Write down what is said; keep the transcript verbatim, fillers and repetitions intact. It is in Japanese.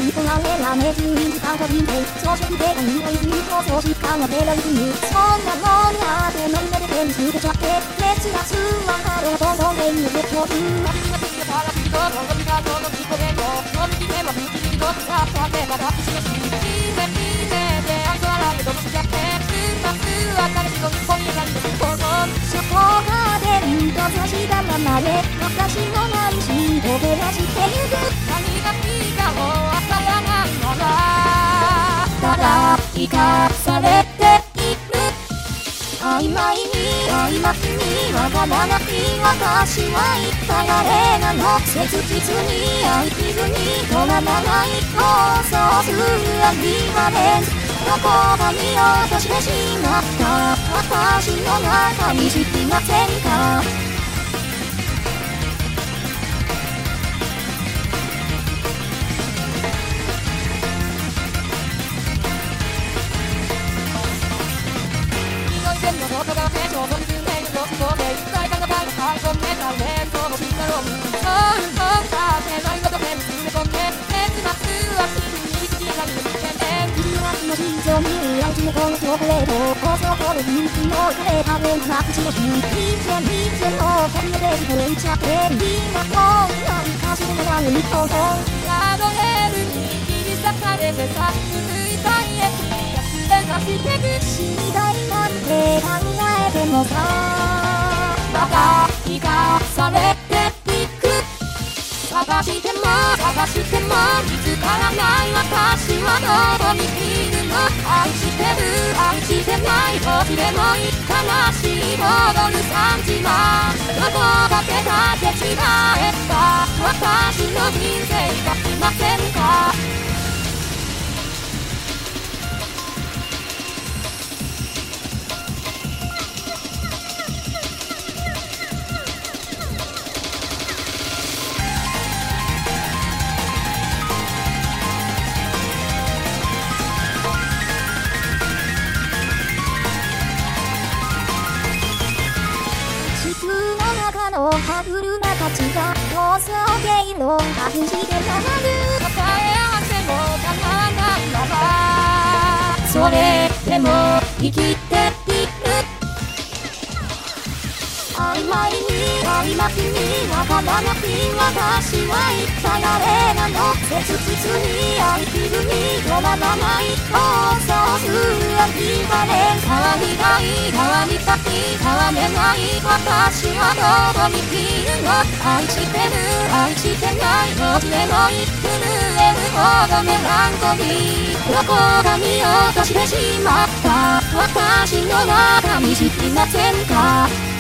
にこられられずに時間を見て装飾で匂いずに放送時間が出られずにそんなもんやって飲み慣れて見つけちゃって熱が吸うわかるほどの目に出てこず私が好きだからきっとこの時間の聞こえんの飲みきても不思議とさっさってまた口がしいいねいいねであんたらでどうしちゃってすますわかる人にこになりとすることそこがでんと差したままで私の内心を照らしてゆく何がいいかもわからないままただ生かされている曖昧に曖昧にわからない私は一体誰なの切実に愛きずに止まらない放送するアビバレンスどこか見落としてしまった私の中に知りませんかのことが成長の水面の底で大化が大が入り込んでた連想のピッタロンそういうそうさせないことで詰め込んで結末はすぐに好きなに点々君はその心臓に愛知のこのチョコレート放送これ人気のカレー食べるな口の日人間人間のコンビでこれいっちゃって今こんなにかすれない日本本ラドレールに切り裂かれてさ続いた家出してく死にたいなんて考えてもさまた生かされていく探しても探しても見つからない私はどこにいるの愛してる愛してないどちでもいい悲しい戻るさんじはどこだけかけ違えた私の人生がいませんか歯車たちが放送経路を外してたまる答え合わせも叶わないままそれでも生きている曖昧に曖昧にわからない私は一体誰なの切実に愛きずに止まらない放送するアビバレン変わりたい変わりたい変われない私はどこにいるの愛してる愛してないどっちでもいい震えるほどメランコリーどこか見落としてしまった私の中に知りませんか